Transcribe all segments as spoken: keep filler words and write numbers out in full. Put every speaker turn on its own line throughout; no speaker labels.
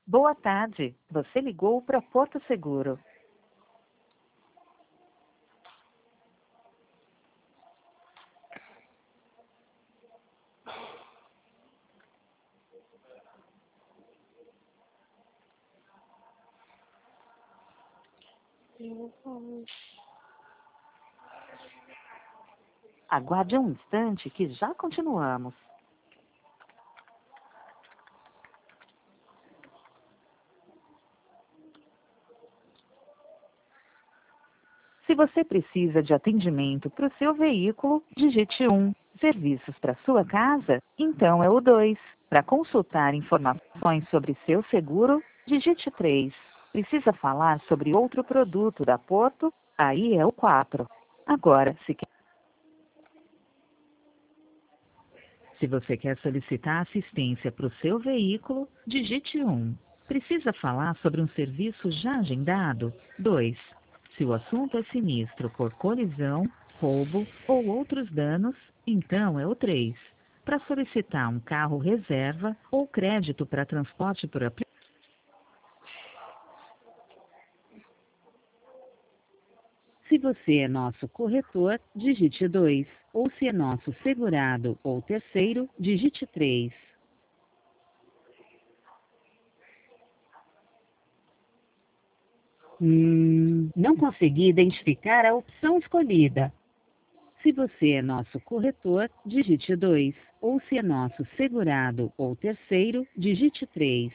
Boa tarde, você ligou para Porto Seguro. Aguarde um instante que já continuamos. Se você precisa de atendimento para o seu veículo, digite um. Serviços para sua casa, então é o dois. Para consultar informações sobre seu seguro, digite três. Precisa falar sobre outro produto da Porto? Aí é o quatro. Agora, se quer... Se você quer solicitar assistência para o seu veículo, digite um. Precisa falar sobre um serviço já agendado? dois. Se o assunto é sinistro por colisão, roubo ou outros danos, então é o três. Para solicitar um carro reserva ou crédito para transporte por aplicativo. Se você é nosso corretor, digite dois. Ou se é nosso segurado ou terceiro, digite três. Hum, não consegui identificar a opção escolhida. Se você é nosso corretor, digite dois. Ou se é nosso segurado ou terceiro, digite três.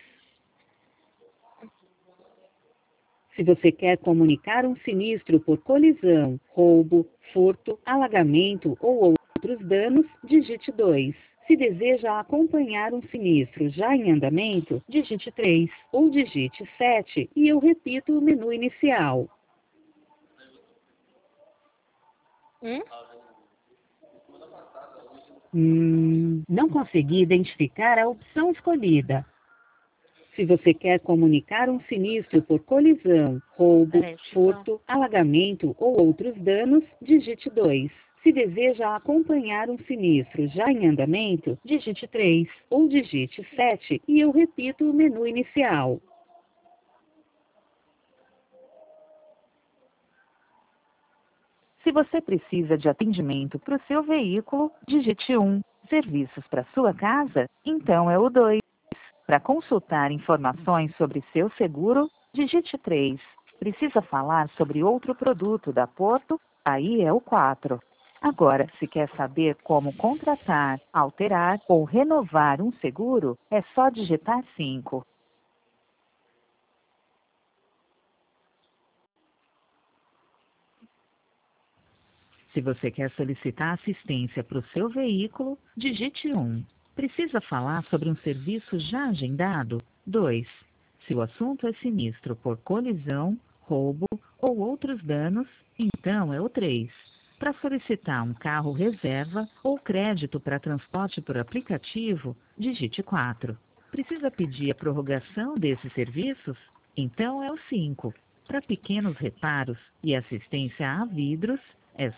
Se você quer comunicar um sinistro por colisão, roubo, furto, alagamento ou outros danos, digite dois. Se deseja acompanhar um sinistro já em andamento, digite três. Ou digite sete e eu repito o menu inicial.
Hum?
Hum, não consegui identificar a opção escolhida. Se você quer comunicar um sinistro por colisão, roubo,
Peraí, deixa eu
furto, alagamento ou outros danos, digite dois. Se deseja acompanhar um sinistro já em andamento, digite três. Ou digite sete e eu repito o menu inicial. Se você precisa de atendimento para o seu veículo, digite um. Serviços para sua casa, então é o dois. Para consultar informações sobre seu seguro, digite três. Precisa falar sobre outro produto da Porto? Aí é o quatro. Agora, se quer saber como contratar, alterar ou renovar um seguro, é só digitar cinco. Se você quer solicitar assistência para o seu veículo, digite um. Precisa falar sobre um serviço já agendado? dois. Se o assunto é sinistro por colisão, roubo ou outros danos, então é o três. Para solicitar um carro reserva ou crédito para transporte por aplicativo, digite quatro. Precisa pedir a prorrogação desses serviços? Então é o cinco. Para pequenos reparos e assistência a vidros,